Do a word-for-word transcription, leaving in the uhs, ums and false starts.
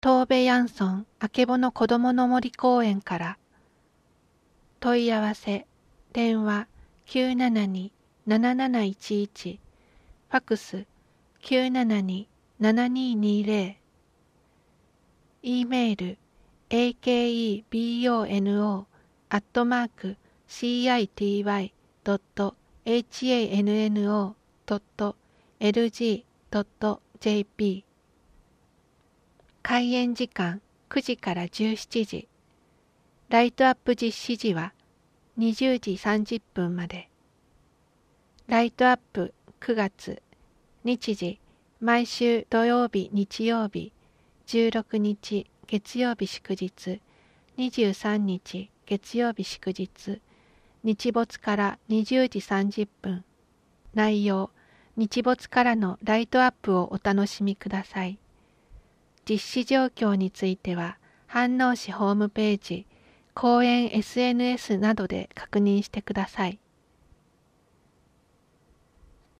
東部ヤンソンあけぼの子どもの森公園から。問い合わせ、電話 きゅうななに なななないちいち、ファクス きゅうななに ななににぜろ、e メール エーケーイービーオーエヌオー アットマーク シーアイティーワイ ドット エイチエーエヌエヌオー ドット エルジー ドット ジェーピー。開演時間くじからじゅうしちじ。ライトアップ実施時はにじゅうじさんじゅっぷんまで。ライトアップくがつ、日時、毎週土曜日日曜日、じゅうろくにち月曜日祝日、にじゅうさんにち月曜日祝日、日没からにじゅうじさんじゅっぷん。内容、日没からのライトアップをお楽しみください。実施状況については、飯能市ホームページ、公園 エスエヌエス などで確認してください。